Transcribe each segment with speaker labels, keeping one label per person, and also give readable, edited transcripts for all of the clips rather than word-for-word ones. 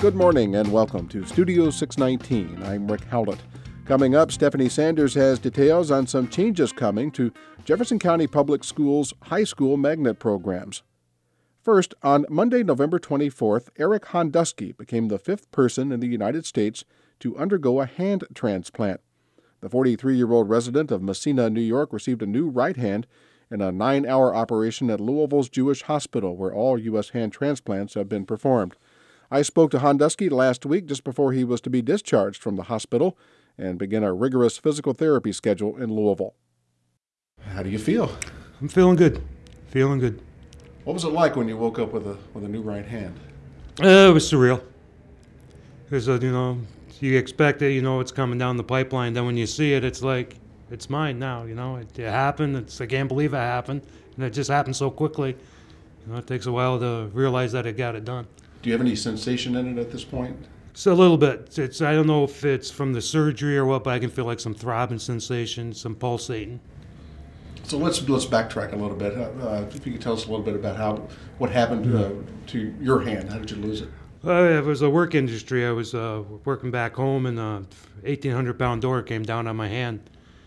Speaker 1: Good morning and welcome to Studio 619. I'm Rick Howlett. Coming up, Stephanie Sanders has details on some changes coming to Jefferson County Public Schools high school magnet programs. First, on Monday, November 24th, Eric Hondusky became the fifth person in the United States to undergo a hand transplant. The 43-year-old resident of Messina, New York, received a new right hand in a 9-hour operation at Louisville's Jewish Hospital, where all U.S. hand transplants have been performed. I spoke to Hondusky last week just before he was to be discharged from the hospital and begin a rigorous physical therapy schedule in Louisville. How do you feel?
Speaker 2: I'm feeling good. Feeling good.
Speaker 1: What was it like when you woke up with a new right hand?
Speaker 2: It was surreal. Because, you expect it, it's coming down the pipeline. Then when you see it, it's like, it's mine now, It happened. I can't believe it happened. And it just happened so quickly. It takes a while to realize that it got it done.
Speaker 1: Do you have any sensation in it at this point?
Speaker 2: It's a little bit. I don't know if it's from the surgery or what, but I can feel like some throbbing sensation, some pulsating.
Speaker 1: So let's backtrack a little bit. If you could tell us a little bit about what happened to your hand. How did you lose it?
Speaker 2: It was a work industry. I was working back home, and a 1,800-pound door came down on my hand.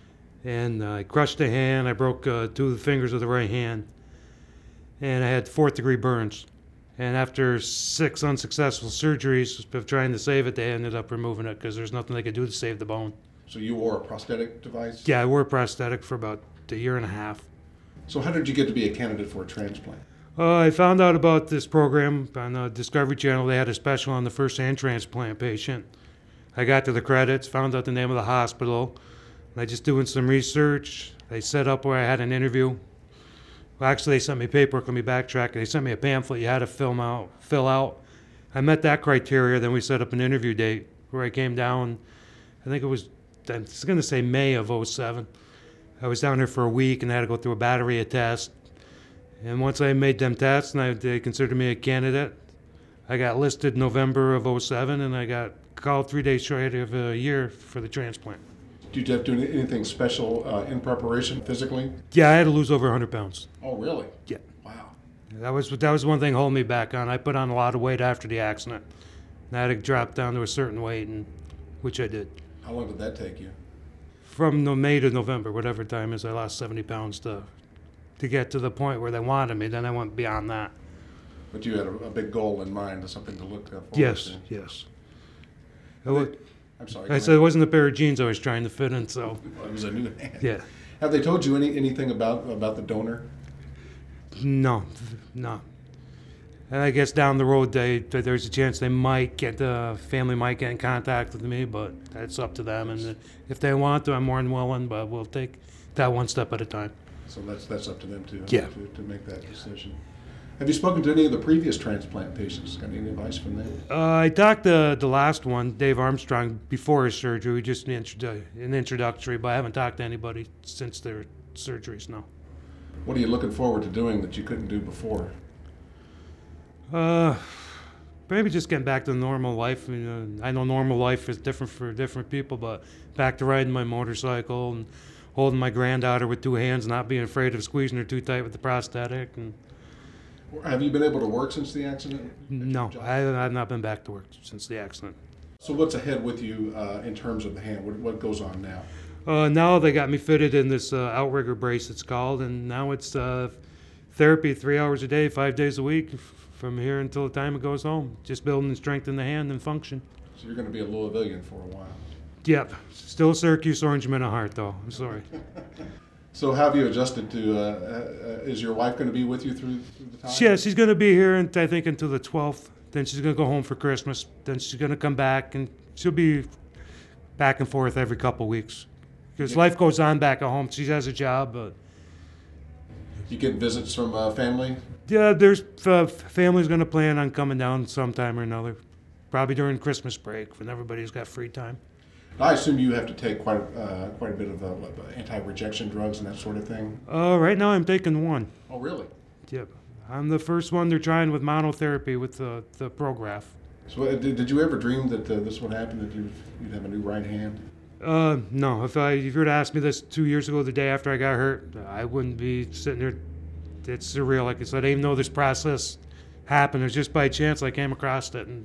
Speaker 2: And I crushed the hand. I broke 2 of the fingers of the right hand. And I had 4th-degree burns. And after 6 unsuccessful surgeries of trying to save it, they ended up removing it because there's nothing they could do to save the bone.
Speaker 1: So you wore a prosthetic device?
Speaker 2: Yeah, I wore a prosthetic for about a year and a half.
Speaker 1: So how did you get to be a candidate for a transplant?
Speaker 2: I found out about this program on the Discovery Channel. They had a special on the first hand transplant patient. I got to the credits, found out the name of the hospital. And I just doing some research. They set up where I had an interview. Well, actually, they sent me paperwork. Let me backtrack. They sent me a pamphlet you had to fill out. I met that criteria. Then we set up an interview date where I came down. I think it was, I'm going to say May of '07. I was down there for a week and I had to go through a battery of tests. And once I made them tests and they considered me a candidate, I got listed November of '07 and I got called 3 days short of a year for the transplant.
Speaker 1: Did you have to do anything special in preparation physically?
Speaker 2: Yeah, I had to lose over 100 pounds.
Speaker 1: Oh, really?
Speaker 2: Yeah.
Speaker 1: Wow.
Speaker 2: That was one thing holding me back on. I put on a lot of weight after the accident. And I had to drop down to a certain weight, which I did.
Speaker 1: How long did that take you?
Speaker 2: From May to November, whatever time is, I lost 70 pounds to get to the point where they wanted me. Then I went beyond that.
Speaker 1: But you had a big goal in mind, something to look forward to.
Speaker 2: Yes.
Speaker 1: I'm sorry.
Speaker 2: I said it wasn't a pair of jeans I was trying to fit in, so.
Speaker 1: Well, it was a new hand.
Speaker 2: Yeah.
Speaker 1: Have they told you anything about the donor?
Speaker 2: No. And I guess down the road, there's a chance the family might get in contact with me, but that's up to them. And if they want to, I'm more than willing, but we'll take that one step at a time.
Speaker 1: So that's up to them to make that decision. Have you spoken to any of the previous transplant patients? Got any advice from them?
Speaker 2: I talked to the last one, Dave Armstrong, before his surgery, just an introductory, but I haven't talked to anybody since their surgeries, no.
Speaker 1: What are you looking forward to doing that you couldn't do before?
Speaker 2: Maybe just getting back to normal life. I know normal life is different for different people, but back to riding my motorcycle and holding my granddaughter with 2 hands, not being afraid of squeezing her too tight with the prosthetic. And
Speaker 1: have you been able to work since the accident?
Speaker 2: No, I've not been back to work since the accident.
Speaker 1: So what's ahead with you in terms of the hand? What goes on now?
Speaker 2: Now they got me fitted in this outrigger brace, it's called, and now it's therapy 3 hours a day, 5 days a week, from here until the time it goes home. Just building and strengthening the hand and function.
Speaker 1: So you're going to be a Louisvillian for a while.
Speaker 2: Yep. Still a Syracuse Orangeman at heart, though. I'm sorry.
Speaker 1: So how have you adjusted to, is your wife going to be with you through the time?
Speaker 2: Yeah, she's going to be here, I think, until the 12th. Then she's going to go home for Christmas. Then she's going to come back, and she'll be back and forth every couple weeks. Because life goes on back at home. She has a job, but...
Speaker 1: You get visits from family?
Speaker 2: Yeah, there's family's going to plan on coming down sometime or another. Probably during Christmas break, when everybody's got free time.
Speaker 1: I assume you have to take quite a bit of anti-rejection drugs and that sort of thing?
Speaker 2: Right now I'm taking one.
Speaker 1: Oh, really?
Speaker 2: Yep. I'm the first one they're trying with monotherapy with the Prograf.
Speaker 1: So did you ever dream that this would happen, that you'd have a new right hand?
Speaker 2: No. If you were to ask me this 2 years ago, the day after I got hurt, I wouldn't be sitting there. It's surreal. Like I said, I didn't even know this process happened. It was just by chance I came across it and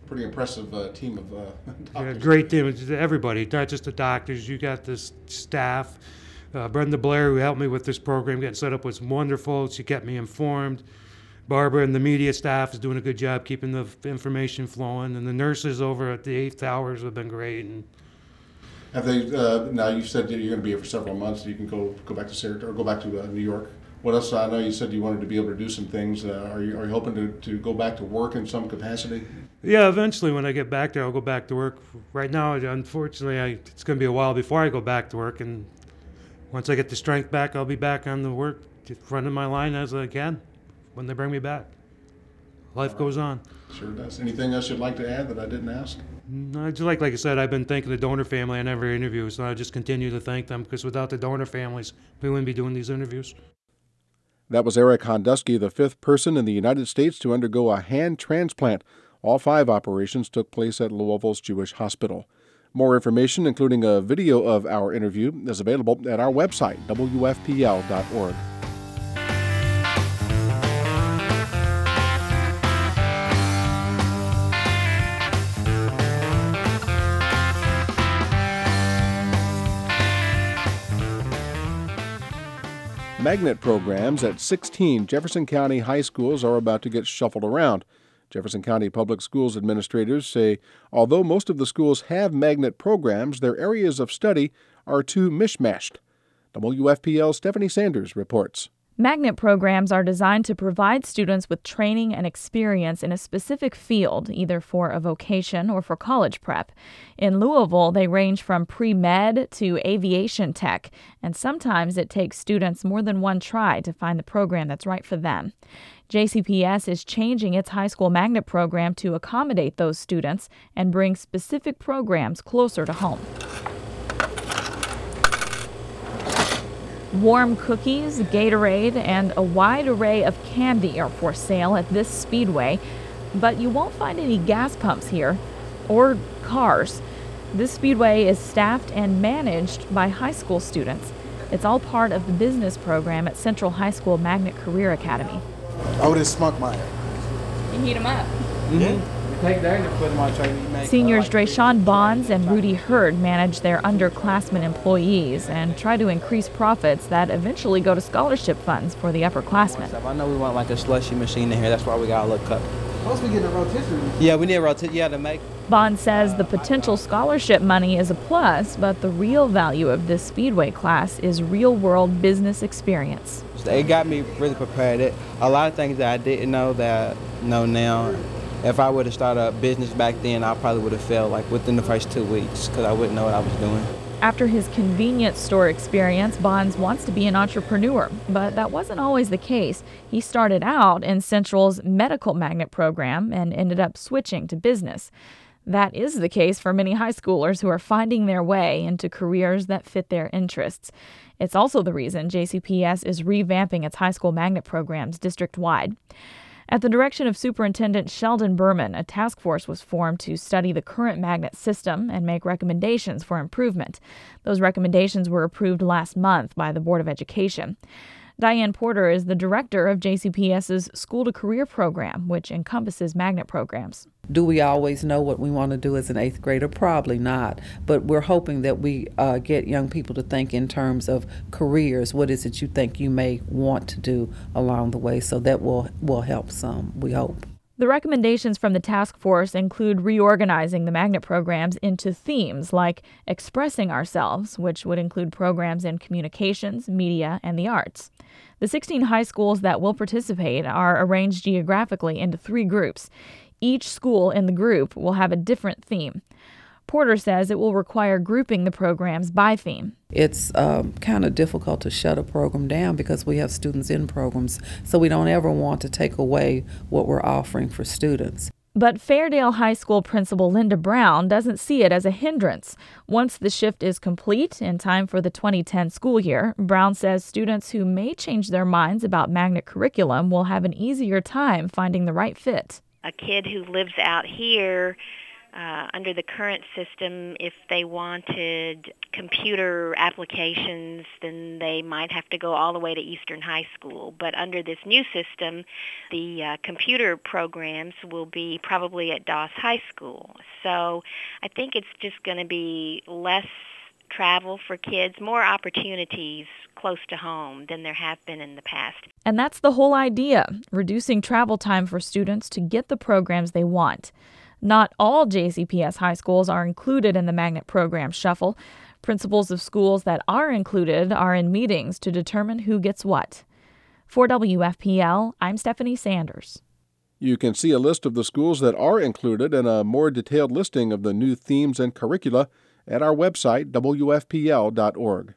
Speaker 1: pretty impressive team of
Speaker 2: Yeah,
Speaker 1: doctors.
Speaker 2: great team. It's everybody, not just the doctors. You got this staff. Brenda Blair, who helped me with this program getting set up, was wonderful. She kept me informed. Barbara and the media staff is doing a good job keeping the information flowing. And the nurses over at the 8th Hours have been great. And
Speaker 1: Have they? Now you've said that you're going to be here for several months. You can go back to Saratoga or go back to New York. What else? I know you said you wanted to be able to do some things. Are you hoping to go back to work in some capacity?
Speaker 2: yeah, eventually when I get back there, I'll go back to work. Right now, unfortunately, it's going to be a while before I go back to work. And once I get the strength back, I'll be back on the work, running my line as I can when they bring me back. Life goes on.
Speaker 1: Sure does. Anything else you'd like to add that I didn't ask?
Speaker 2: I just like I said, I've been thanking the donor family in every interview, so I just continue to thank them because without the donor families, we wouldn't be doing these interviews.
Speaker 1: That was Eric Hondusky, the 5th person in the United States to undergo a hand transplant. All 5 operations took place at Louisville's Jewish Hospital. More information, including a video of our interview, is available at our website, wfpl.org. Magnet programs at 16 Jefferson County high schools are about to get shuffled around. Jefferson County Public Schools administrators say although most of the schools have magnet programs, their areas of study are too mishmashed. WFPL's Stephanie Sanders reports.
Speaker 3: Magnet programs are designed to provide students with training and experience in a specific field, either for a vocation or for college prep. In Louisville, they range from pre-med to aviation tech, and sometimes it takes students more than one try to find the program that's right for them. JCPS is changing its high school magnet program to accommodate those students and bring specific programs closer to home. Warm cookies, Gatorade, and a wide array of candy are for sale at this speedway, but you won't find any gas pumps here or cars. This speedway is staffed and managed by high school students. It's all part of the business program at Central High School Magnet Career Academy.
Speaker 4: Otis Spunkmeyer.
Speaker 3: You heat them up.
Speaker 4: Mm-hmm. Take that and put them on tray to make.
Speaker 3: Seniors Drayshawn Bonds and Rudy Hurd manage their underclassmen employees and try to increase profits that eventually go to scholarship funds for the upperclassmen.
Speaker 5: I know we want like a slushy machine in here. That's why we got a little cup.
Speaker 4: Supposed to be getting a rotisserie.
Speaker 5: Yeah, we need a rotisserie. Yeah, to make.
Speaker 3: Bond says the potential scholarship money is a plus, but the real value of this speedway class is real-world business experience.
Speaker 5: It got me really prepared. A lot of things that I didn't know that I know now. If I would have started a business back then, I probably would have failed like within the first 2 weeks because I wouldn't know what I was doing.
Speaker 3: After his convenience store experience, Bonds wants to be an entrepreneur, but that wasn't always the case. He started out in Central's medical magnet program and ended up switching to business. That is the case for many high schoolers who are finding their way into careers that fit their interests. It's also the reason JCPS is revamping its high school magnet programs district-wide. At the direction of Superintendent Sheldon Berman, a task force was formed to study the current magnet system and make recommendations for improvement. Those recommendations were approved last month by the Board of Education. Diane Porter is the director of JCPS's School to Career program, which encompasses magnet programs.
Speaker 6: Do we always know what we want to do as an 8th grader? Probably not. But we're hoping that we get young people to think in terms of careers. What is it you think you may want to do along the way? So that will help some, we hope.
Speaker 3: The recommendations from the task force include reorganizing the magnet programs into themes like expressing ourselves, which would include programs in communications, media, and the arts. The 16 high schools that will participate are arranged geographically into 3 groups. Each school in the group will have a different theme. Porter says it will require grouping the programs by theme.
Speaker 6: It's kind of difficult to shut a program down because we have students in programs, so we don't ever want to take away what we're offering for students.
Speaker 3: But Fairdale High School Principal Linda Brown doesn't see it as a hindrance. Once the shift is complete in time for the 2010 school year, Brown says students who may change their minds about magnet curriculum will have an easier time finding the right fit.
Speaker 7: A kid who lives out here Under the current system, if they wanted computer applications, then they might have to go all the way to Eastern High School. But under this new system, the computer programs will be probably at Doss High School. So I think it's just going to be less travel for kids, more opportunities close to home than there have been in the past.
Speaker 3: And that's the whole idea, reducing travel time for students to get the programs they want. Not all JCPS high schools are included in the Magnet Program Shuffle. Principals of schools that are included are in meetings to determine who gets what. For WFPL, I'm Stephanie Sanders.
Speaker 1: You can see a list of the schools that are included and a more detailed listing of the new themes and curricula at our website, WFPL.org.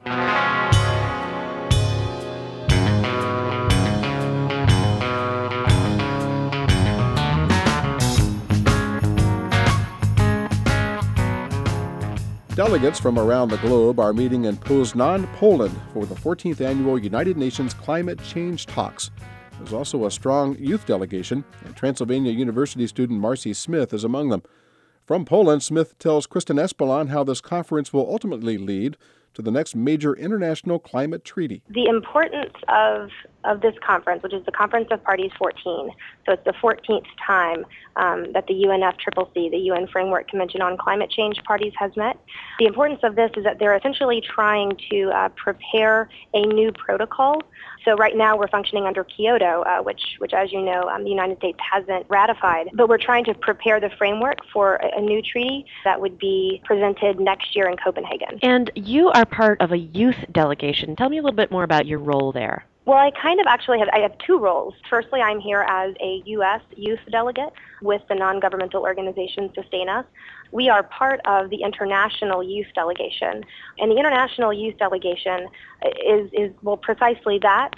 Speaker 1: Delegates from around the globe are meeting in Poznan, Poland for the 14th Annual United Nations Climate Change Talks. There's also a strong youth delegation, and Transylvania University student Marcy Smith is among them. From Poland, Smith tells Kristen Espelon how this conference will ultimately lead to the next major international climate treaty.
Speaker 8: The importance of this conference, which is the Conference of Parties 14, so it's the 14th time that the UNFCCC, the UN Framework Convention on Climate Change parties, has met. The importance of this is that they're essentially trying to prepare a new protocol. So right now we're functioning under Kyoto, which as you know, the United States hasn't ratified. But we're trying to prepare the framework for a new treaty that would be presented next year in Copenhagen.
Speaker 9: And you are part of a youth delegation. Tell me a little bit more about your role there.
Speaker 8: Well, I kind of actually have two roles. Firstly, I'm here as a U.S. youth delegate with the non-governmental organization Sustain Us. We are part of the International Youth Delegation. And the International Youth Delegation is precisely that.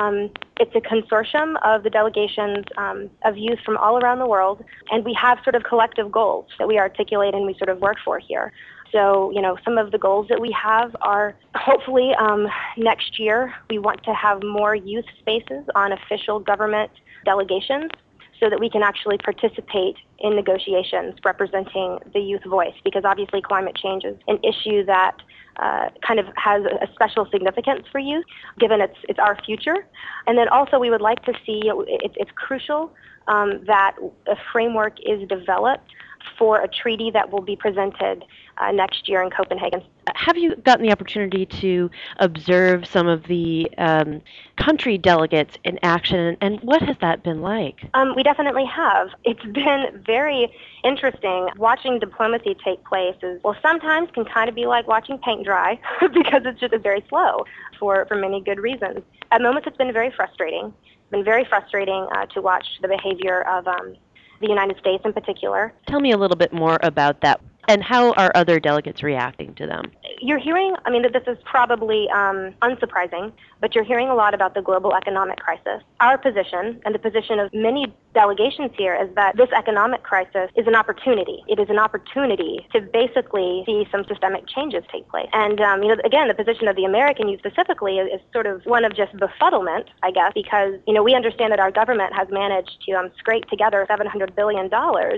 Speaker 8: It's a consortium of the delegations of youth from all around the world, and we have sort of collective goals that we articulate and we sort of work for here. So, some of the goals that we have are hopefully next year we want to have more youth spaces on official government delegations so that we can actually participate in negotiations representing the youth voice, because obviously climate change is an issue that kind of has a special significance for youth, given it's our future. And then also we would like to see, it's crucial that a framework is developed for a treaty that will be presented next year in Copenhagen.
Speaker 9: Have you gotten the opportunity to observe some of the country delegates in action, and what has that been like?
Speaker 8: We definitely have. It's been very interesting. Watching diplomacy take place sometimes can kind of be like watching paint dry because it's just very slow for many good reasons. At moments it's been very frustrating. It's been very frustrating to watch the behavior of the United States in particular.
Speaker 9: Tell me a little bit more about that, and how are other delegates reacting to them?
Speaker 8: You're hearing, this is probably unsurprising, but you're hearing a lot about the global economic crisis. Our position, and the position of many delegations here, is that this economic crisis is an opportunity. It is an opportunity to basically see some systemic changes take place. And, again, the position of the American youth specifically is sort of one of just befuddlement, I guess, because, we understand that our government has managed to scrape together $700 billion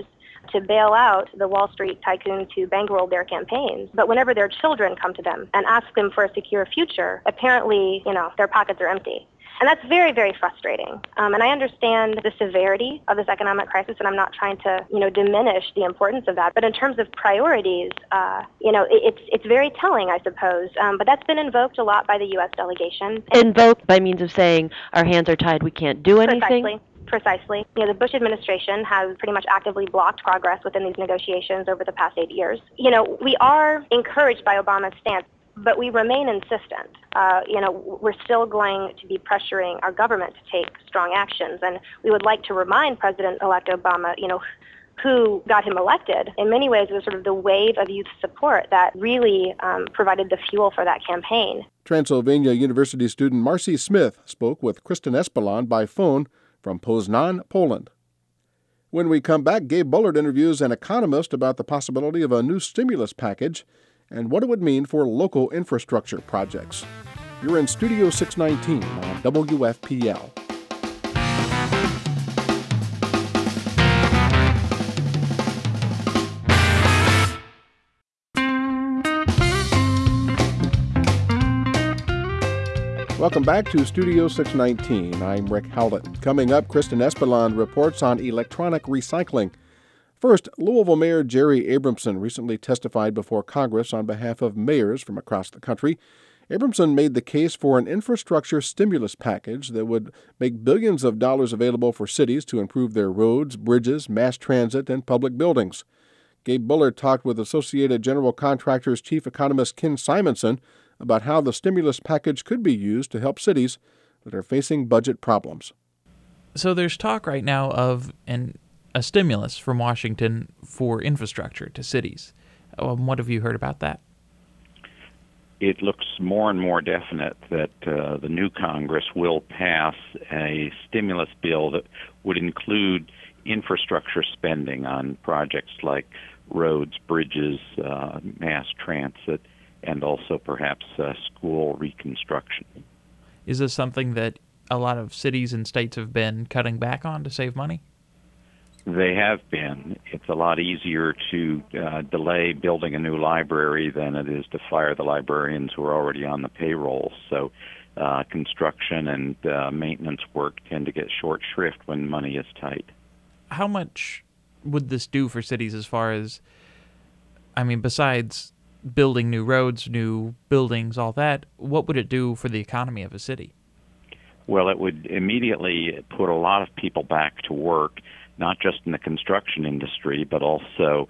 Speaker 8: to bail out the Wall Street tycoons who bankroll their campaigns. But whenever their children come to them and ask them for a secure future, apparently, their pockets are empty. And that's very, very frustrating. And I understand the severity of this economic crisis, and I'm not trying to, diminish the importance of that. But in terms of priorities, it's very telling, I suppose. But that's been invoked a lot by the U.S. delegation.
Speaker 9: Invoked by means of saying our hands are tied, we can't do anything?
Speaker 8: Precisely. The Bush administration has pretty much actively blocked progress within these negotiations over the past 8 years. We are encouraged by Obama's stance, but we remain insistent. We're still going to be pressuring our government to take strong actions, and we would like to remind President-elect Obama, who got him elected. In many ways, it was sort of the wave of youth support that really provided the fuel for that campaign.
Speaker 1: Transylvania University student Marcy Smith spoke with Kristen Espelon by phone from Poznan, Poland. When we come back, Gabe Bullard interviews an economist about the possibility of a new stimulus package and what it would mean for local infrastructure projects. You're in Studio 619 on WFPL. Welcome back to Studio 619. I'm Rick Howlett. Coming up, Kristen Espeland reports on electronic recycling. First, Louisville Mayor Jerry Abramson recently testified before Congress on behalf of mayors from across the country. Abramson made the case for an infrastructure stimulus package that would make billions of dollars available for cities to improve their roads, bridges, mass transit, and public buildings. Gabe Bullard talked with Associated General Contractors Chief Economist Ken Simonson about how the stimulus package could be used to help cities that are facing budget problems.
Speaker 10: So there's talk right now of a stimulus from Washington for infrastructure to cities. What have you heard about that?
Speaker 11: It looks more and more definite that the new Congress will pass a stimulus bill that would include infrastructure spending on projects like roads, bridges, mass transit, and also perhaps school reconstruction.
Speaker 10: Is this something that a lot of cities and states have been cutting back on to save money?
Speaker 11: They have been. It's a lot easier to delay building a new library than it is to fire the librarians who are already on the payroll. So construction and maintenance work tend to get short shrift when money is tight.
Speaker 10: How much would this do for cities as far as, besides building new roads, new buildings, all that, what would it do for the economy of a city?
Speaker 11: Well, it would immediately put a lot of people back to work, not just in the construction industry, but also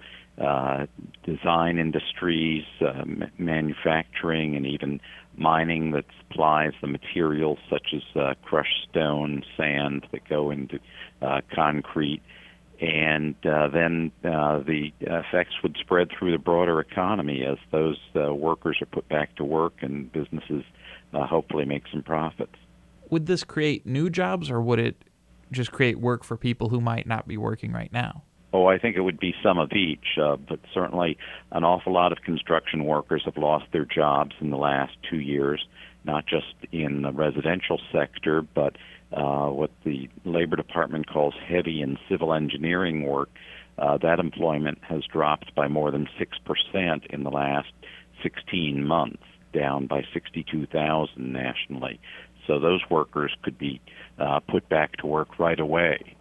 Speaker 11: design industries, manufacturing, and even mining that supplies the materials such as crushed stone, sand that go into concrete. And then the effects would spread through the broader economy as those workers are put back to work and businesses hopefully make some profits.
Speaker 10: Would this create new jobs, or would it just create work for people who might not be working right now?
Speaker 11: Oh, I think it would be some of each, but certainly an awful lot of construction workers have lost their jobs in the last 2 years, not just in the residential sector, but what the Labor Department calls heavy and civil engineering work. That employment has dropped by more than 6% in the last 16 months, down by 62,000 nationally. So those workers could be put back to work right away.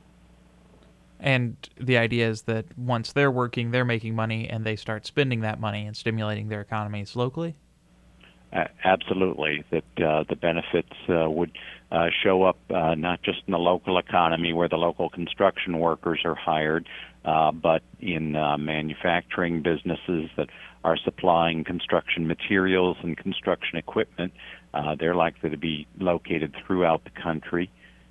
Speaker 10: And the idea is that once they're working, they're making money, and they start spending that money and stimulating their economies locally?
Speaker 11: Absolutely, that the benefits would show up not just in the local economy where the local construction workers are hired, but in manufacturing businesses that are supplying construction materials and construction equipment. They're likely to be located throughout the country.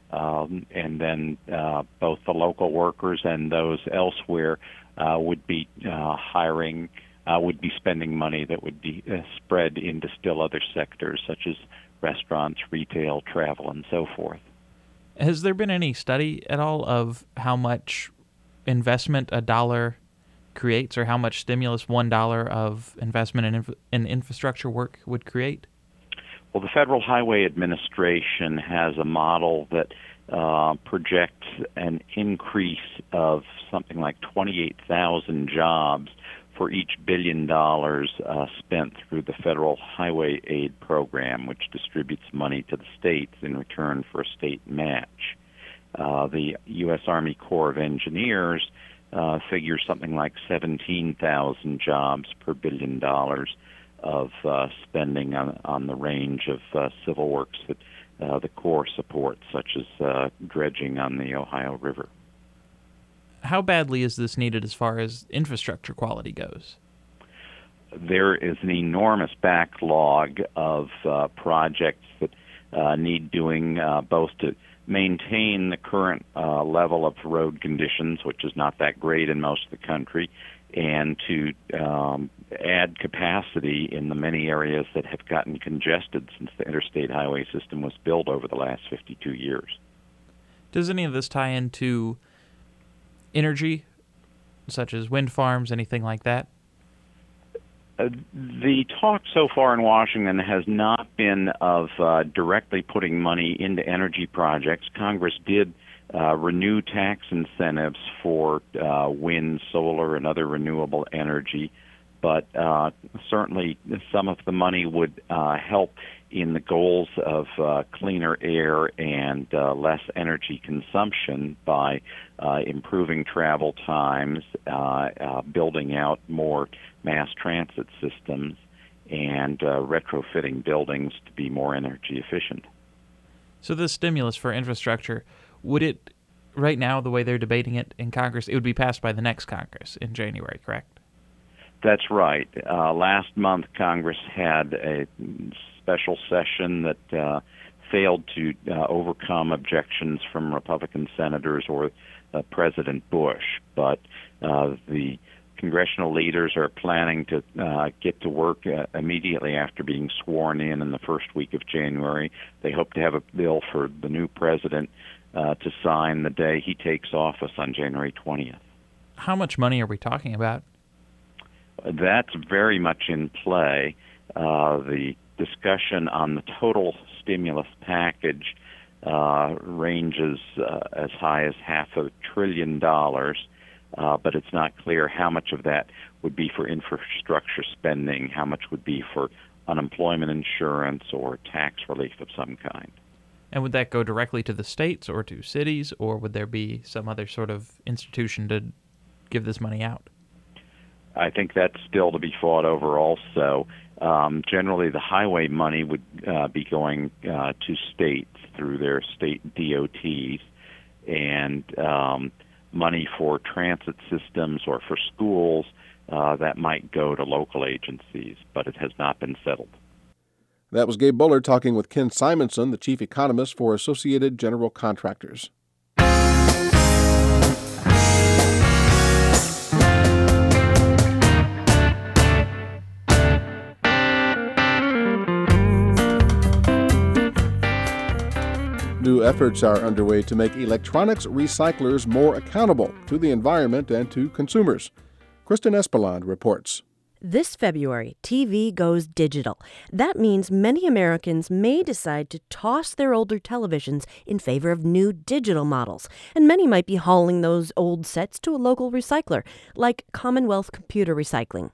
Speaker 11: And then both the local workers and those elsewhere would be hiring, would be spending money that would be spread into still other sectors such as restaurants, retail, travel, and so forth.
Speaker 10: Has there been any study at all of how much investment a dollar creates, or how much stimulus $1 of investment in infrastructure work would create?
Speaker 11: Well, the Federal Highway Administration has a model that projects an increase of something like 28,000 jobs for each $1 billion spent through the Federal Highway Aid Program, which distributes money to the states in return for a state match. The U.S. Army Corps of Engineers figures something like 17,000 jobs per $1 billion of spending on the range of civil works that the Corps supports, such as dredging on the Ohio River.
Speaker 10: How badly is this needed as far as infrastructure quality goes?
Speaker 11: There is an enormous backlog of projects that need doing both to maintain the current level of road conditions, which is not that great in most of the country, and to add capacity in the many areas that have gotten congested since the interstate highway system was built over the last 52 years.
Speaker 10: Does any of this tie into energy, such as wind farms, anything like that?
Speaker 11: The talk so far in Washington has not been of directly putting money into energy projects. Congress did renew tax incentives for wind, solar, and other renewable energy, but certainly some of the money would help in the goals of cleaner air and less energy consumption by improving travel times, building out more mass transit systems, and retrofitting buildings to be more energy efficient.
Speaker 10: So this stimulus for infrastructure, would it, right now, the way they're debating it in Congress, it would be passed by the next Congress in January, correct?
Speaker 11: That's right. Last month, Congress had a special session that failed to overcome objections from Republican senators or President Bush, but the congressional leaders are planning to get to work immediately after being sworn in the first week of January. They hope to have a bill for the new president to sign the day he takes office on January 20th.
Speaker 10: How much money are we talking about?
Speaker 11: That's very much in play. The discussion on the total stimulus package ranges as high as $500 billion, but it's not clear how much of that would be for infrastructure spending, how much would be for unemployment insurance or tax relief of some kind.
Speaker 10: And would that go directly to the states or to cities, or would there be some other sort of institution to give this money out?
Speaker 11: I think that's still to be fought over also. Generally, the highway money would be going to states through their state DOTs, and money for transit systems or for schools that might go to local agencies, but it has not been settled.
Speaker 1: That was Gabe Bullard talking with Ken Simonson, the chief economist for Associated General Contractors. New efforts are underway to make electronics recyclers more accountable to the environment and to consumers. Kristen Espeland reports.
Speaker 12: This February, TV goes digital. That means many Americans may decide to toss their older televisions in favor of new digital models. And many might be hauling those old sets to a local recycler, like Commonwealth Computer Recycling.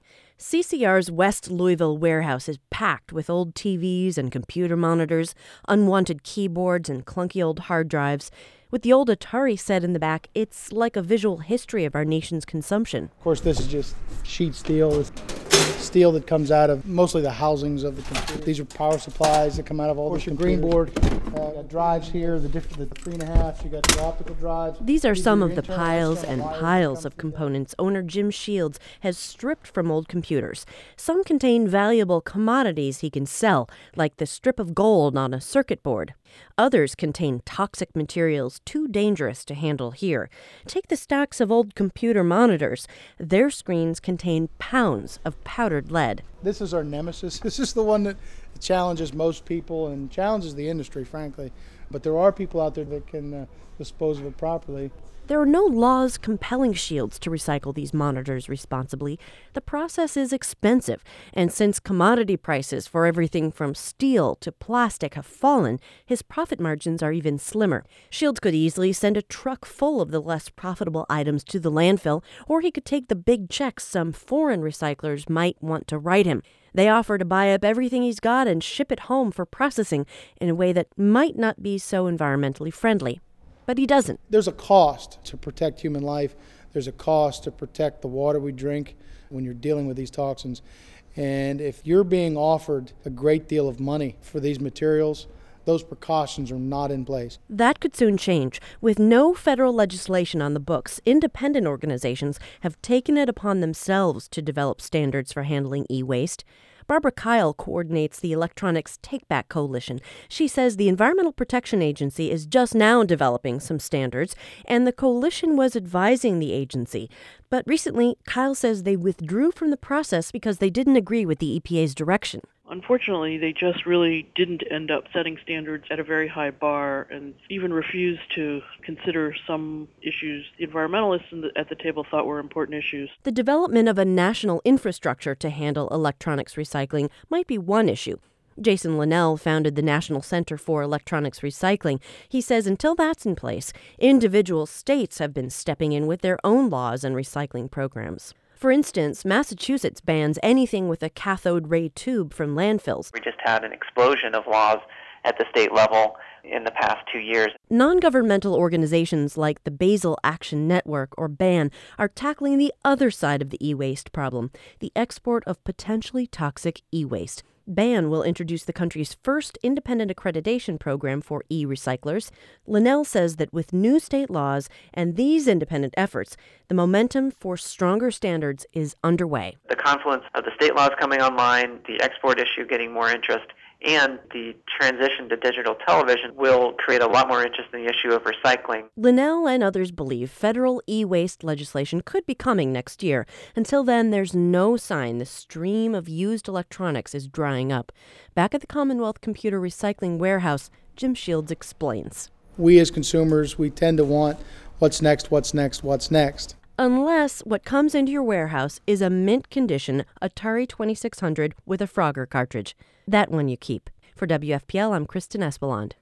Speaker 12: CCR's West Louisville warehouse is packed with old TVs and computer monitors, unwanted keyboards, and clunky old hard drives. With the old Atari set in the back, it's like a visual history of our nation's consumption.
Speaker 4: Of course, this is just sheet steel. It's steel that comes out of mostly the housings of the computer. These are power supplies that come out of all the green board. Drives here, the 3.5. You got the optical drives.
Speaker 12: These are some of the piles and piles of components owner Jim Shields has stripped from old computers. Some contain valuable commodities he can sell, like the strip of gold on a circuit board. Others contain toxic materials too dangerous to handle here. Take the stacks of old computer monitors. Their screens contain pounds of powdered lead.
Speaker 4: This is our nemesis. This is the one that challenges most people and challenges the industry, frankly. But there are people out there that can dispose of it properly.
Speaker 12: There are no laws compelling Shields to recycle these monitors responsibly. The process is expensive, and since commodity prices for everything from steel to plastic have fallen, his profit margins are even slimmer. Shields could easily send a truck full of the less profitable items to the landfill, or he could take the big checks some foreign recyclers might want to write him. They offer to buy up everything he's got and ship it home for processing in a way that might not be so environmentally friendly. But he doesn't.
Speaker 4: There's a cost to protect human life. There's a cost to protect the water we drink when you're dealing with these toxins. And if you're being offered a great deal of money for these materials, those precautions are not in place.
Speaker 12: That could soon change. With no federal legislation on the books, independent organizations have taken it upon themselves to develop standards for handling e-waste. Barbara Kyle coordinates the Electronics Take-Back Coalition. She says the Environmental Protection Agency is just now developing some standards, and the coalition was advising the agency. But recently, Kyle says they withdrew from the process because they didn't agree with the EPA's direction.
Speaker 13: Unfortunately, they just really didn't end up setting standards at a very high bar and even refused to consider some issues the environmentalists at the table thought were important issues.
Speaker 12: The development of a national infrastructure to handle electronics recycling might be one issue. Jason Linnell founded the National Center for Electronics Recycling. He says until that's in place, individual states have been stepping in with their own laws and recycling programs. For instance, Massachusetts bans anything with a cathode ray tube from landfills.
Speaker 14: We just had an explosion of laws at the state level in the past 2 years.
Speaker 12: Non-governmental organizations like the Basel Action Network, or BAN, are tackling the other side of the e-waste problem, the export of potentially toxic e-waste. BAN will introduce the country's first independent accreditation program for e-recyclers. Linnell says that with new state laws and these independent efforts, the momentum for stronger standards is underway.
Speaker 14: The confluence of the state laws coming online, the export issue getting more interest, and the transition to digital television will create a lot more interest in the issue of recycling.
Speaker 12: Linnell and others believe federal e-waste legislation could be coming next year. Until then, there's no sign the stream of used electronics is drying up. Back at the Commonwealth Computer Recycling Warehouse, Jim Shields explains.
Speaker 4: We as consumers, we tend to want what's next, what's next, what's next.
Speaker 12: Unless what comes into your warehouse is a mint condition Atari 2600 with a Frogger cartridge. That one you keep. For WFPL, I'm Kristen Espeland.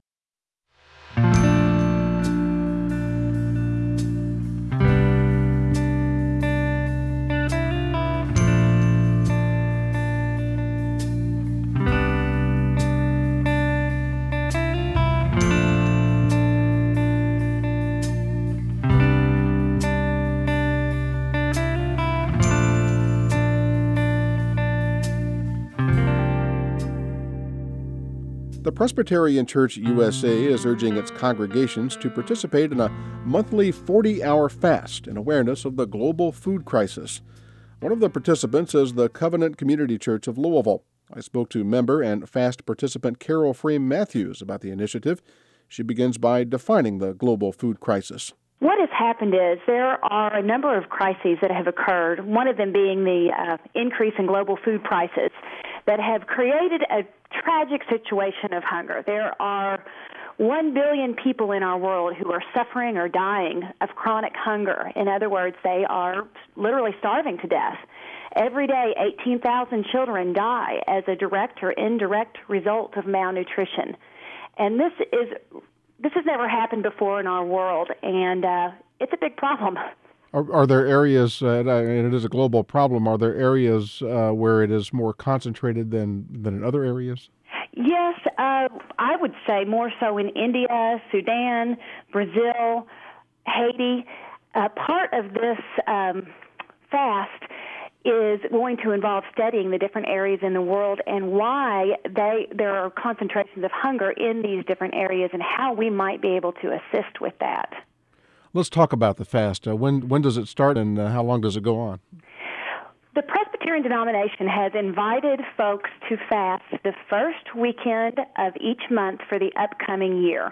Speaker 1: The Presbyterian Church USA is urging its congregations to participate in a monthly 40-hour fast in awareness of the global food crisis. One of the participants is the Covenant Community Church of Louisville. I spoke to member and fast participant Carol Frame Matthews about the initiative. She begins by defining the global food crisis.
Speaker 15: What has happened is there are a number of crises that have occurred, one of them being the increase in global food prices that have created a tragic situation of hunger. There are 1 billion people in our world who are suffering or dying of chronic hunger. In other words, they are literally starving to death. Every day, 18,000 children die as a direct or indirect result of malnutrition. And this has never happened before in our world, and it's a big problem.
Speaker 1: Are there areas, and it is a global problem, are there areas where it is more concentrated than in other areas?
Speaker 15: Yes, I would say more so in India, Sudan, Brazil, Haiti. Part of this fast is going to involve studying the different areas in the world and why there are concentrations of hunger in these different areas and how we might be able to assist with that.
Speaker 1: Let's talk about the fast. When does it start and how long does it go on?
Speaker 15: The Presbyterian denomination has invited folks to fast the first weekend of each month for the upcoming year.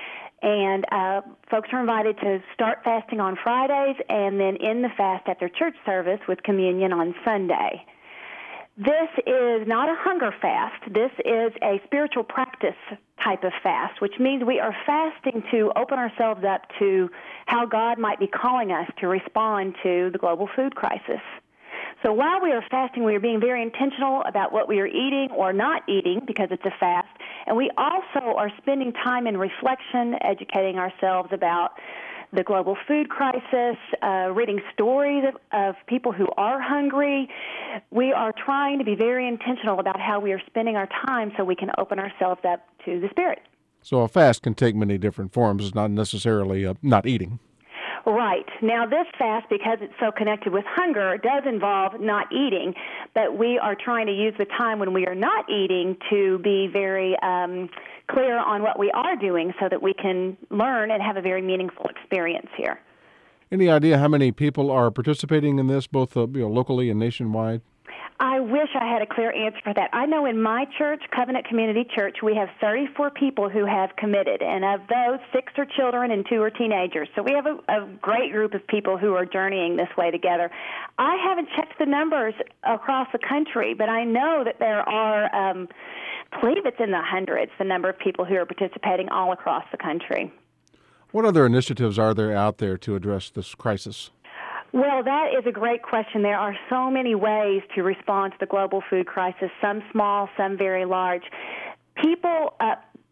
Speaker 15: And folks are invited to start fasting on Fridays and then end the fast after church service with communion on Sunday. This is not a hunger fast. This is a spiritual practice type of fast, which means we are fasting to open ourselves up to how God might be calling us to respond to the global food crisis. So while we are fasting, we are being very intentional about what we are eating or not eating because it's a fast. And we also are spending time in reflection, educating ourselves about the global food crisis, reading stories of people who are hungry. We are trying to be very intentional about how we are spending our time so we can open ourselves up to the Spirit.
Speaker 1: So a fast can take many different forms. It's not necessarily not eating.
Speaker 15: Right. Now, this fast, because it's so connected with hunger, does involve not eating, but we are trying to use the time when we are not eating to be very clear on what we are doing so that we can learn and have a very meaningful experience here.
Speaker 1: Any idea how many people are participating in this, both locally and nationwide?
Speaker 15: I wish I had a clear answer for that. I know in my church, Covenant Community Church, we have 34 people who have committed, and of those, 6 are children and 2 are teenagers. So we have a great group of people who are journeying this way together. I haven't checked the numbers across the country, but I know that there are, I believe it's in the hundreds, the number of people who are participating all across the country.
Speaker 1: What other initiatives are there out there to address this crisis?
Speaker 15: Well, that is a great question. There are so many ways to respond to the global food crisis, some small, some very large. People,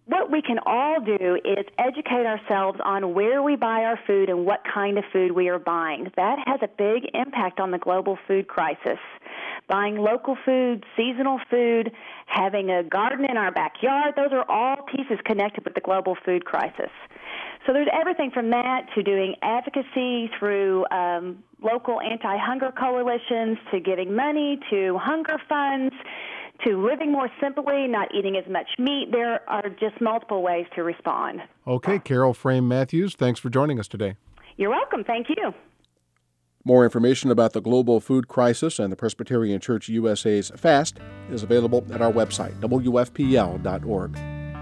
Speaker 15: what we can all do is educate ourselves on where we buy our food and what kind of food we are buying. That has a big impact on the global food crisis. Buying local food, seasonal food, having a garden in our backyard, those are all pieces connected with the global food crisis. So there's everything from that to doing advocacy through local anti-hunger coalitions, to giving money to hunger funds, to living more simply, not eating as much meat. There are just multiple ways to respond.
Speaker 1: Okay, Carol Frame Matthews, thanks for joining us today.
Speaker 15: You're welcome. Thank you.
Speaker 1: More information about the global food crisis and the Presbyterian Church USA's FAST is available at our website, wfpl.org.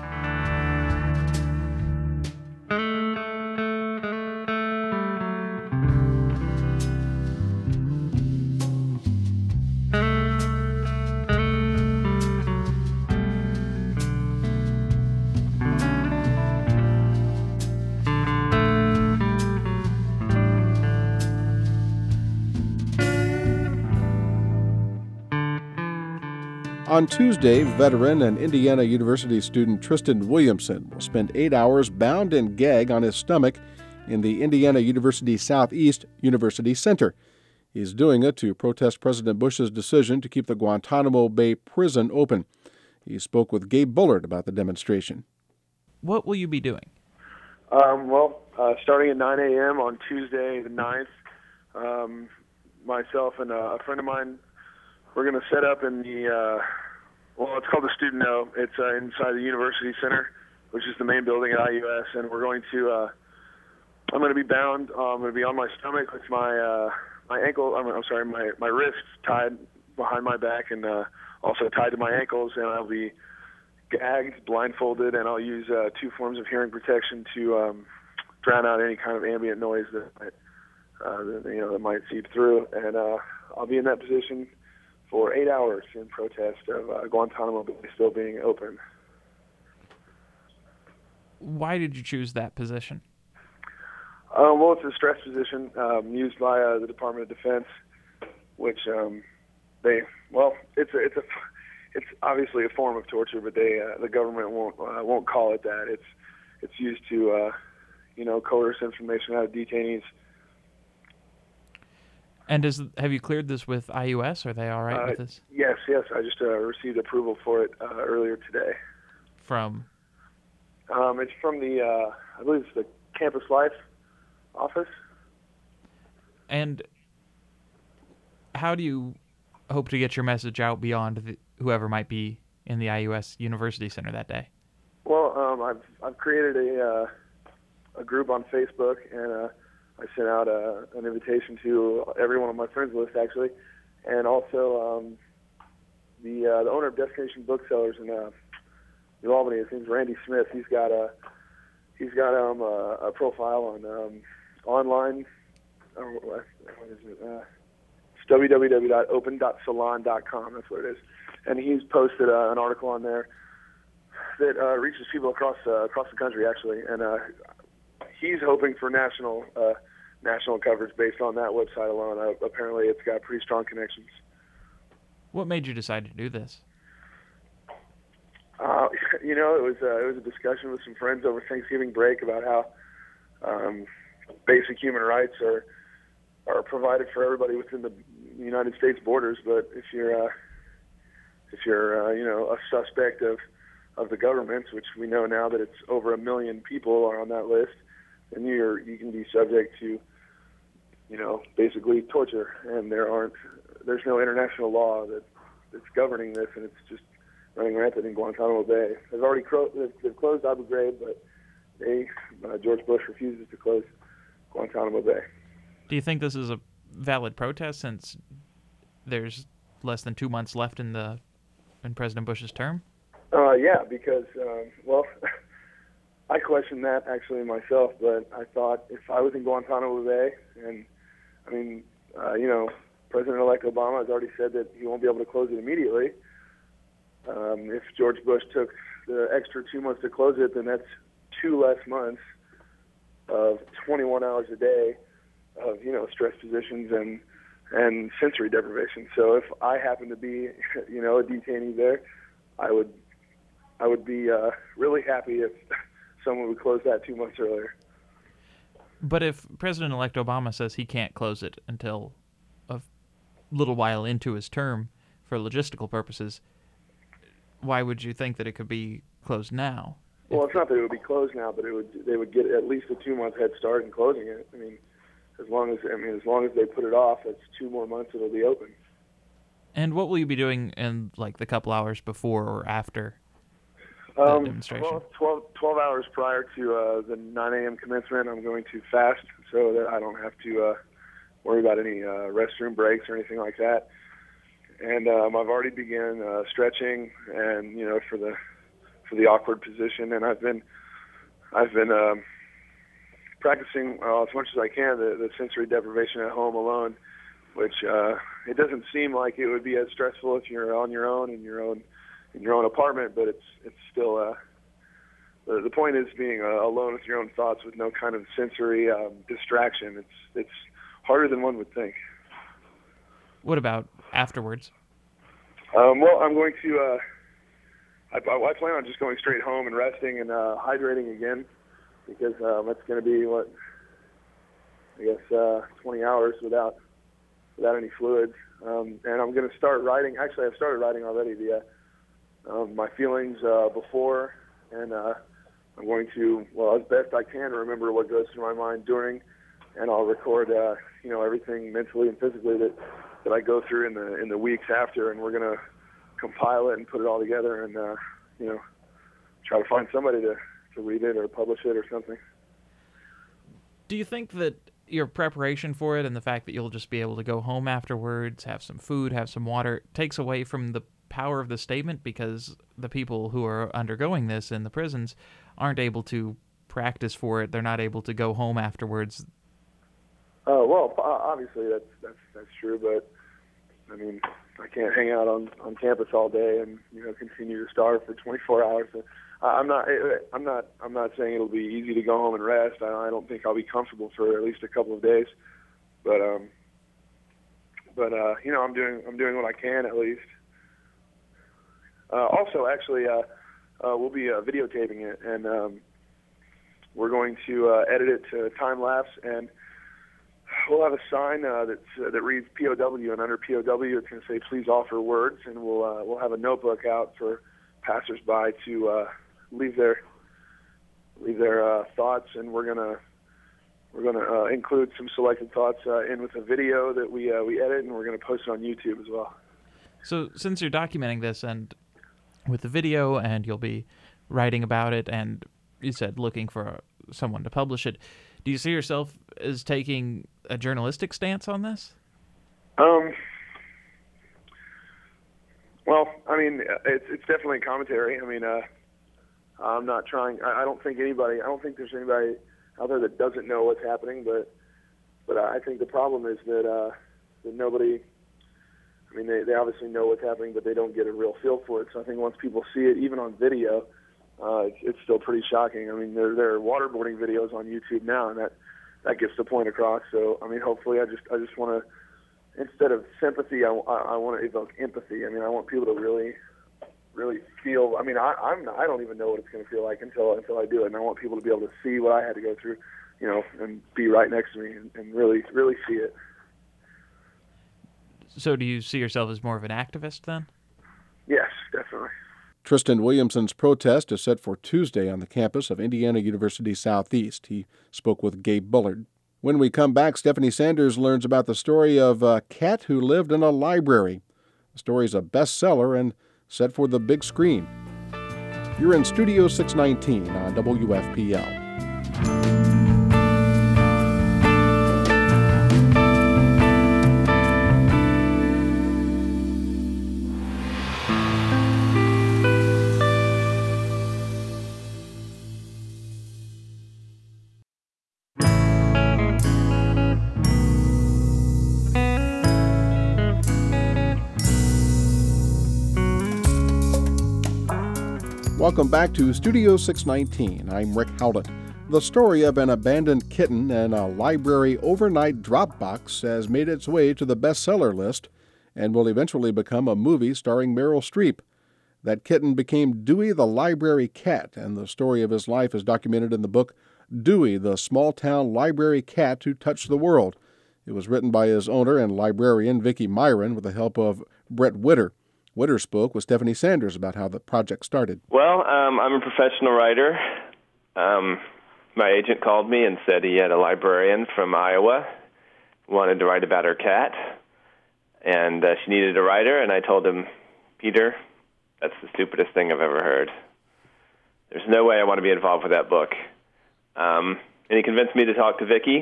Speaker 1: On Tuesday, veteran and Indiana University student Tristan Williamson will spend 8 hours bound and gagged on his stomach in the Indiana University Southeast University Center. He's doing it to protest President Bush's decision to keep the Guantanamo Bay prison open. He spoke with Gabe Bullard about the demonstration.
Speaker 10: What will you be doing?
Speaker 16: Starting at 9 a.m. on Tuesday the 9th, myself and a friend of mine, we're going to set up in the, it's called the Student O. It's inside the University Center, which is the main building at IUS, and we're going to, I'm going to be bound. I'm going to be on my stomach with my ankle, my wrists tied behind my back and also tied to my ankles, and I'll be gagged, blindfolded, and I'll use 2 forms of hearing protection to drown out any kind of ambient noise that might seep through, and I'll be in that position for 8 hours in protest of Guantanamo Bay still being open.
Speaker 10: Why did you choose that position?
Speaker 16: It's a stress position used by the Department of Defense, which it's obviously a form of torture, but the government won't call it that. It's used to coerce information out of detainees.
Speaker 10: And have you cleared this with IUS? Are they all right with this?
Speaker 16: Yes. I just received approval for it earlier today.
Speaker 10: From?
Speaker 16: It's from the, I believe it's the Campus Life office.
Speaker 10: And how do you hope to get your message out beyond whoever might be in the IUS University Center that day?
Speaker 16: Well, I've created a group on Facebook, and I sent out an invitation to everyone on my friends list, actually, and also the owner of Destination Booksellers in New Albany. His name's Randy Smith. He's got a profile on online. What is it? It's www.open.salon.com. That's what it is. And he's posted an article on there that reaches people across the country, actually, and he's hoping for national coverage based on that website alone. Apparently, it's got pretty strong connections.
Speaker 10: What made you decide to do this?
Speaker 16: It was a discussion with some friends over Thanksgiving break about how basic human rights are provided for everybody within the United States borders. But if you're a suspect of the government's, which we know now that it's over 1 million people are on that list, then you can be subject to, basically torture. And there's no international law that's governing this, and it's just running rampant in Guantanamo Bay. They've closed Abu Ghraib, but George Bush refuses to close Guantanamo Bay.
Speaker 10: Do you think this is a valid protest since there's less than 2 months left in President Bush's term?
Speaker 16: Yeah, because I questioned that actually myself, but I thought if I was in Guantanamo Bay, and President-elect Obama has already said that he won't be able to close it immediately. If George Bush took the extra 2 months to close it, then that's 2 less months of 21 hours a day of stress positions and sensory deprivation. So if I happen to be a detainee there, I would I would be really happy if someone would close that 2 months earlier.
Speaker 10: But if President-elect Obama says he can't close it until a little while into his term for logistical purposes, why would you think that it could be closed now?
Speaker 16: Well, it's not that it would be closed now, but they would get at least a 2-month head start in closing it. I mean, as long as they put it off, that's 2 more months it'll be open.
Speaker 10: And what will you be doing in like the couple hours before or after the demonstration?
Speaker 16: Well, 12 hours prior to the 9 a.m. commencement, I'm going to fast so that I don't have to worry about any restroom breaks or anything like that. And I've already begun stretching, and for the awkward position, and I've been practicing as much as I can the sensory deprivation at home alone, which it doesn't seem like it would be as stressful if you're on your own in your own apartment, but it's still the point is being alone with your own thoughts with no kind of sensory distraction. It's harder than one would think.
Speaker 10: What about afterwards?
Speaker 16: Well, I'm going to. I plan on just going straight home and resting and hydrating again, because that's going to be 20 hours without any fluids. And I'm going to start writing. Actually, I've started writing already my feelings before, and I'm going to, as best I can, remember what goes through my mind during, and I'll record everything mentally and physically that I go through in the weeks after, and we're going to compile it and put it all together and try to find somebody to read it or publish it or something.
Speaker 10: Do you think that your preparation for it and the fact that you'll just be able to go home afterwards, have some food, have some water, takes away from the power of the statement, because the people who are undergoing this in the prisons aren't able to practice for it? They're not able to go home afterwards.
Speaker 16: Well, obviously that's true, but I mean, I can't hang out on campus all day and continue to starve for 24 hours. I'm not saying it'll be easy to go home and rest. I don't think I'll be comfortable for at least a couple of days. But I'm doing what I can at least. Also, actually, we'll be videotaping it, and we're going to edit it to time lapse, and we'll have a sign that reads POW, and under POW it's going to say "Please offer words," and we'll have a notebook out for passersby to leave their thoughts, and we're gonna include some selected thoughts in with a video that we edit, and we're gonna post it on YouTube as well.
Speaker 10: So since you're documenting this and with the video, and you'll be writing about it, and you said looking for someone to publish it, do you see yourself as taking a journalistic stance on this?
Speaker 16: Well, I mean, it's definitely commentary. I mean, I'm not trying. I don't think there's anybody out there that doesn't know what's happening. But I think the problem is that nobody. I mean, they obviously know what's happening, but they don't get a real feel for it. So I think once people see it, even on video, it's still pretty shocking. I mean, there are waterboarding videos on YouTube now, and that gets the point across. So I mean, hopefully, I just want to, instead of sympathy, I want to evoke empathy. I mean, I want people to really feel. I mean, I don't even know what it's going to feel like until I do it, and I want people to be able to see what I had to go through, and be right next to me and really see it.
Speaker 10: So do you see yourself as more of an activist then?
Speaker 16: Yes, definitely.
Speaker 1: Tristan Williamson's protest is set for Tuesday on the campus of Indiana University Southeast. He spoke with Gabe Bullard. When we come back, Stephanie Sanders learns about the story of a cat who lived in a library. The story is a bestseller and set for the big screen. You're in Studio 619 on WFPL. Welcome back to Studio 619. I'm Rick Howlett. The story of an abandoned kitten and a library overnight drop box has made its way to the bestseller list and will eventually become a movie starring Meryl Streep. That kitten became Dewey the library cat, and the story of his life is documented in the book Dewey, the Small-Town Library Cat Who Touched the World. It was written by his owner and librarian, Vicki Myron, with the help of Brett Witter. Witter spoke with Stephanie Sanders about how the project started.
Speaker 17: Well, I'm a professional writer. My agent called me and said he had a librarian from Iowa who wanted to write about her cat, and she needed a writer, and I told him, Peter, that's the stupidest thing I've ever heard. There's no way I want to be involved with that book. And he convinced me to talk to Vicki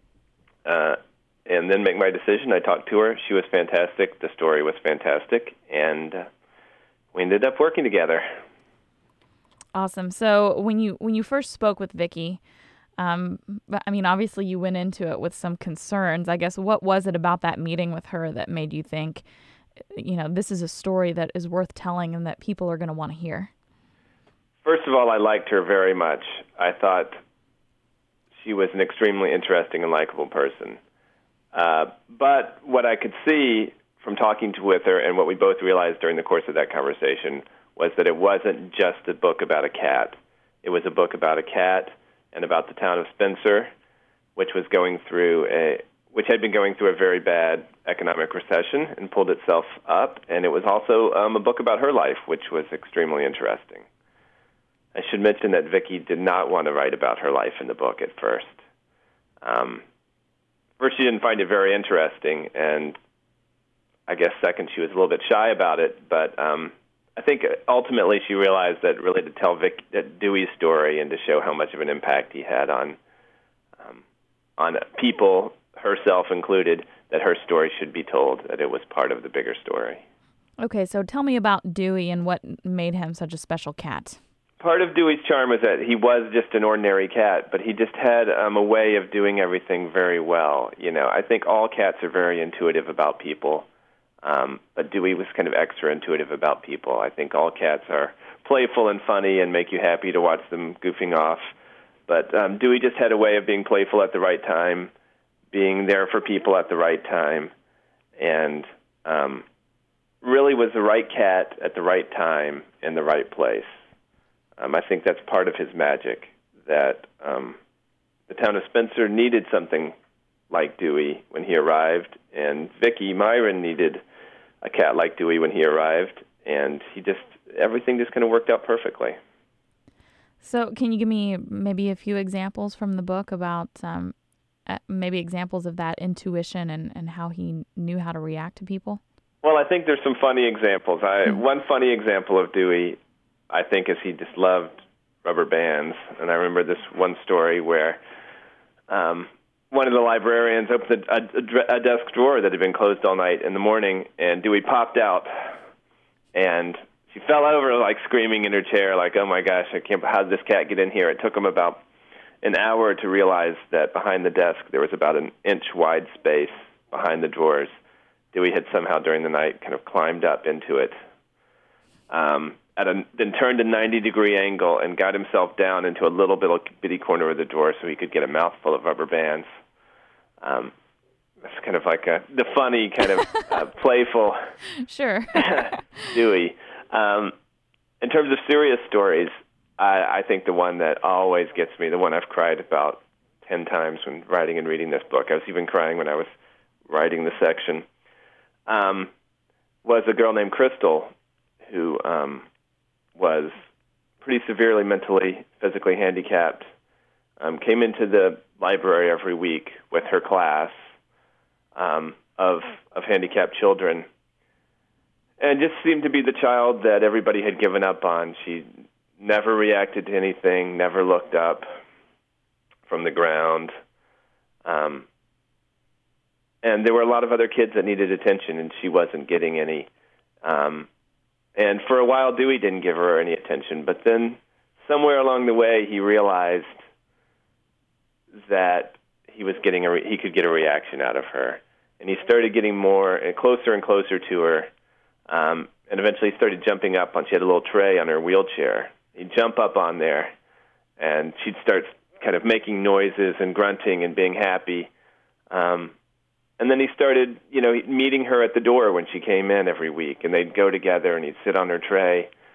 Speaker 17: and then make my decision. I talked to her. She was fantastic. The story was fantastic. And we ended up working together.
Speaker 3: Awesome. So when you first spoke with Vicki, obviously you went into it with some concerns. I guess what was it about that meeting with her that made you think, this is a story that is worth telling and that people are going to want to hear?
Speaker 17: First of all, I liked her very much. I thought she was an extremely interesting and likable person. But what I could see from talking with her and what we both realized during the course of that conversation was that it wasn't just a book about a cat. It was a book about a cat and about the town of Spencer, which had been going through a very bad economic recession and pulled itself up. And it was also a book about her life, which was extremely interesting. I should mention that Vicki did not want to write about her life in the book at first. First, she didn't find it very interesting, and I guess second, she was a little bit shy about it. But I think ultimately she realized that really to tell Dewey's story and to show how much of an impact he had on people, herself included, that her story should be told, that it was part of the bigger story.
Speaker 3: Okay, so tell me about Dewey and what made him such a special cat.
Speaker 17: Part of Dewey's charm was that he was just an ordinary cat, but he just had a way of doing everything very well. I think all cats are very intuitive about people, but Dewey was kind of extra intuitive about people. I think all cats are playful and funny and make you happy to watch them goofing off, but Dewey just had a way of being playful at the right time, being there for people at the right time, and really was the right cat at the right time in the right place. I think that's part of his magic, that the town of Spencer needed something like Dewey when he arrived, and Vicki Myron needed a cat like Dewey when he arrived, and everything just kind of worked out perfectly.
Speaker 3: So can you give me maybe a few examples from the book about maybe examples of that intuition and how he knew how to react to people?
Speaker 17: Well, I think there's some funny examples. One funny example of Dewey, I think, is he just loved rubber bands. And I remember this one story where one of the librarians opened a desk drawer that had been closed all night in the morning, and Dewey popped out, and she fell over, like, screaming in her chair, like, oh, my gosh, how did this cat get in here? It took him about an hour to realize that behind the desk there was about an inch-wide space behind the drawers. Dewey had somehow during the night kind of climbed up into it, then turned a 90-degree angle and got himself down into a little bitty corner of the drawer so he could get a mouthful of rubber bands. That's kind of like the funny kind of playful
Speaker 3: sure.
Speaker 17: Dewey. In terms of serious stories, I think the one that always gets me, the one I've cried about 10 times when writing and reading this book, I was even crying when I was writing the section, was a girl named Crystal who was pretty severely mentally, physically handicapped, came into the library every week with her class of handicapped children, and just seemed to be the child that everybody had given up on. She never reacted to anything, never looked up from the ground. And there were a lot of other kids that needed attention, and she wasn't getting any. And for a while, Dewey didn't give her any attention. But then somewhere along the way, he realized that he could get a reaction out of her. And he started getting more and closer to her, and eventually started jumping up on, she had a little tray on her wheelchair. He'd jump up on there, and she'd start kind of making noises and grunting and being happy. And then he started, meeting her at the door when she came in every week, and they'd go together, and he'd sit on her tray,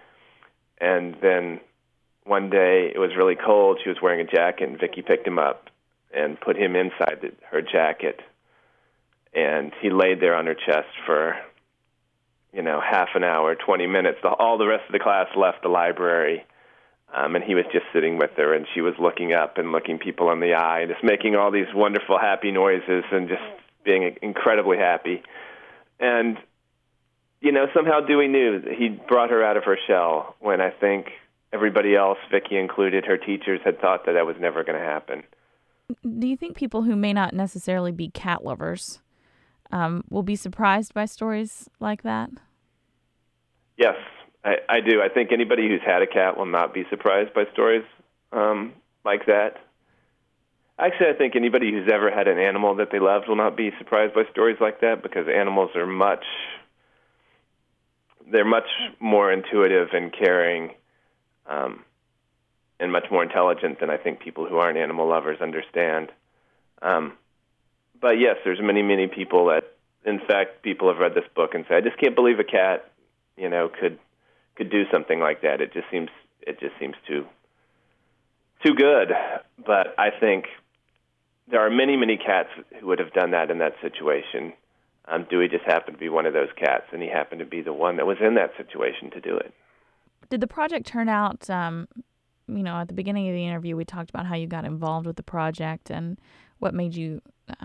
Speaker 17: And then one day it was really cold. She was wearing a jacket, and Vicki picked him up and put him inside her jacket. And he laid there on her chest for, half an hour, 20 minutes. All the rest of the class left the library, and he was just sitting with her, and she was looking up and looking people in the eye, just making all these wonderful, happy noises and just being incredibly happy. And, somehow Dewey knew that he brought her out of her shell when I think everybody else, Vicki included, her teachers, had thought that was never going to happen.
Speaker 3: Do you think people who may not necessarily be cat lovers will be surprised by stories like that?
Speaker 17: Yes, I do. I think anybody who's had a cat will not be surprised by stories like that. Actually, I think anybody who's ever had an animal that they loved will not be surprised by stories like that, because animals are much more intuitive and caring and much more intelligent than I think people who aren't animal lovers understand. But yes, there's many, many people that, in fact, people have read this book and say, I just can't believe a cat, could do something like that. It just seems too good. But I think there are many, many cats who would have done that in that situation. Dewey just happened to be one of those cats, and he happened to be the one that was in that situation to do it.
Speaker 3: Did the project turn out, at the beginning of the interview, we talked about how you got involved with the project and what made you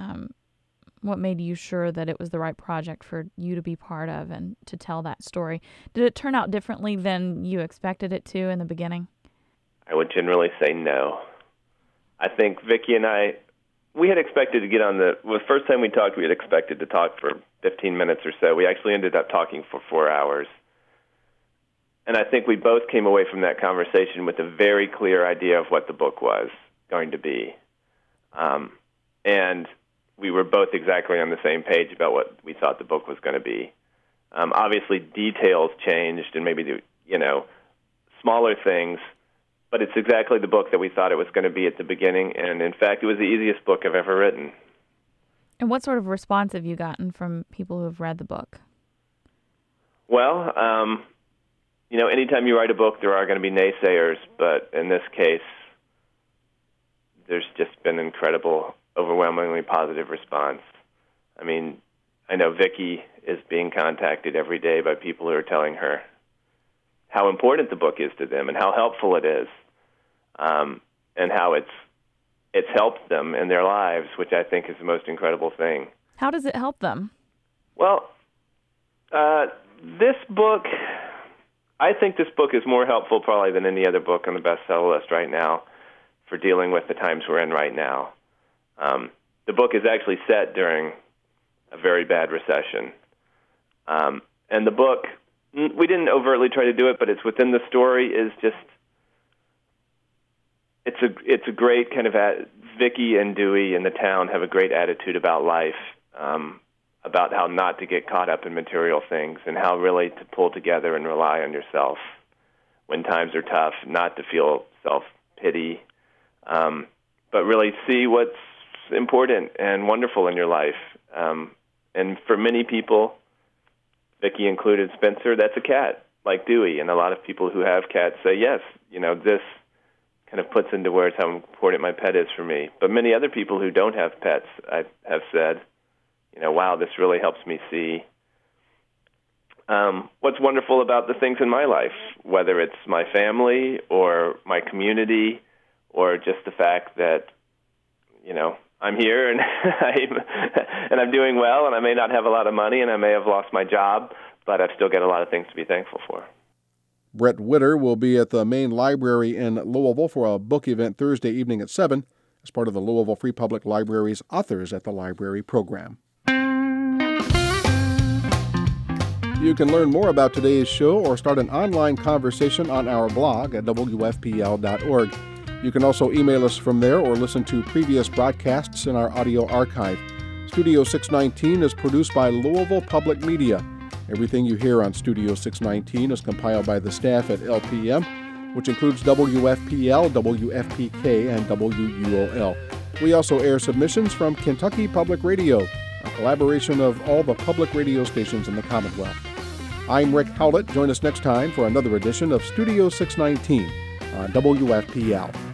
Speaker 3: sure that it was the right project for you to be part of and to tell that story? Did it turn out differently than you expected it to in the beginning?
Speaker 17: I would generally say no. I think Vicki and I, we had expected to get on the first time we talked, we had expected to talk for 15 minutes or so. We actually ended up talking for 4 hours. And I think we both came away from that conversation with a very clear idea of what the book was going to be. And we were both exactly on the same page about what we thought the book was going to be. Obviously, details changed and maybe, smaller things, but it's exactly the book that we thought it was going to be at the beginning. And, in fact, it was the easiest book I've ever written.
Speaker 3: And what sort of response have you gotten from people who have read the book?
Speaker 17: Well, anytime you write a book, there are going to be naysayers, but in this case, there's just been incredible, overwhelmingly positive response. I mean, I know Vicki is being contacted every day by people who are telling her how important the book is to them and how helpful it is, and how it's helped them in their lives, which I think is the most incredible thing.
Speaker 3: How does it help them?
Speaker 17: Well, this book, I think this book is more helpful probably than any other book on the bestseller list right now for dealing with the times we're in right now. The book is actually set during a very bad recession. And the book, we didn't overtly try to do it, but it's within the story, is just, it's a great kind of, Vicki and Dewey in the town have a great attitude about life, about how not to get caught up in material things and how really to pull together and rely on yourself when times are tough, not to feel self-pity, but really see what's important and wonderful in your life. And for many people, Vicki included, Spencer, that's a cat, like Dewey. And a lot of people who have cats say, yes, this kind of puts into words how important my pet is for me. But many other people who don't have pets have said, wow, this really helps me see what's wonderful about the things in my life, whether it's my family or my community or just the fact that, I'm here and I'm doing well, and I may not have a lot of money and I may have lost my job, but I've still got a lot of things to be thankful for.
Speaker 1: Brett Witter will be at the main library in Louisville for a book event Thursday evening at 7 as part of the Louisville Free Public Library's Authors at the Library program. You can learn more about today's show or start an online conversation on our blog at wfpl.org. You can also email us from there or listen to previous broadcasts in our audio archive. Studio 619 is produced by Louisville Public Media. Everything you hear on Studio 619 is compiled by the staff at LPM, which includes WFPL, WFPK, and WUOL. We also air submissions from Kentucky Public Radio, a collaboration of all the public radio stations in the Commonwealth. I'm Rick Howlett. Join us next time for another edition of Studio 619 on WFPL.